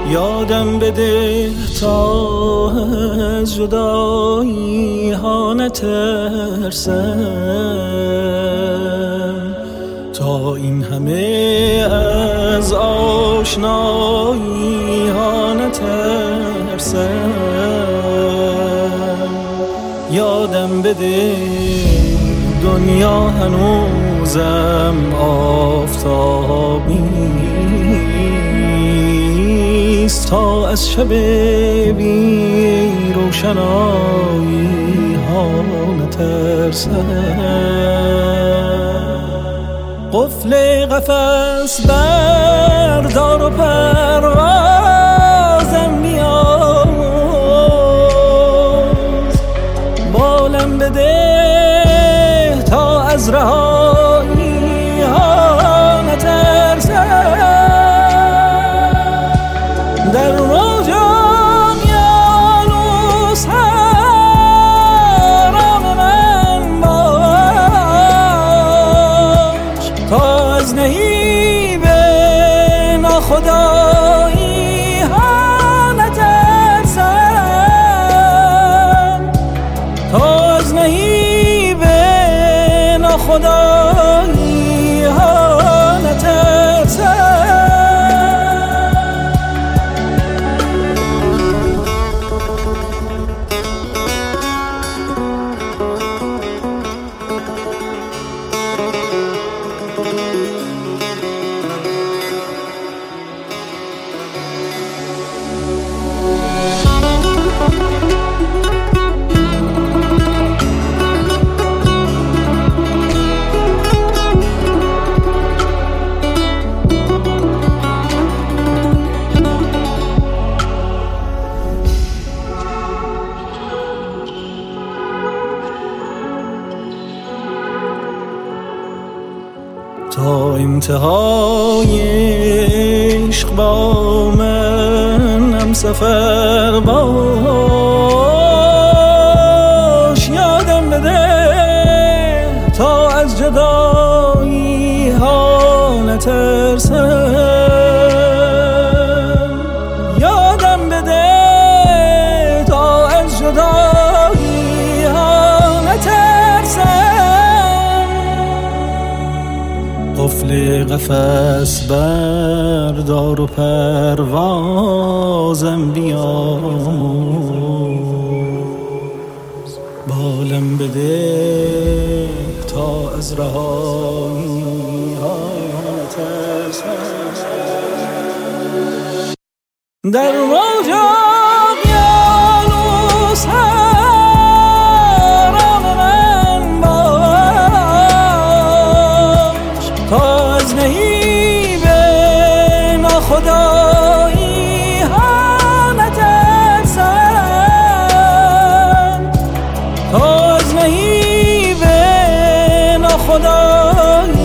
یادم بده تا از جدایی ها نترسم، تا این همه از آشنایی ها نترسم. یادم بده دنیا هنوزم آفتابی است، تا از شب بی روشنایی ها نترسم. قفل قفس بردار و پروازم بیاز، بالم بده تا از رهایی ها نترسم. در موجم یانوس حرام من باش، تا از نهیب ناخدایی ها نترسم، تا از نهیب ناخدایی ها نترسم. تا انتهای عشق با من هم سفر باش. یادم بده تا از جدایی ها نترسم. یادم بده تا از جدایی ها نترسم. قفل قفس بردار و پروازم بیاموز، بالم بده تا از رهایی ها نترسم. در موجم یانوس حرام من باش، تا از نهیب ناخدایی ها نترسم، تا از نهیب ناخدایی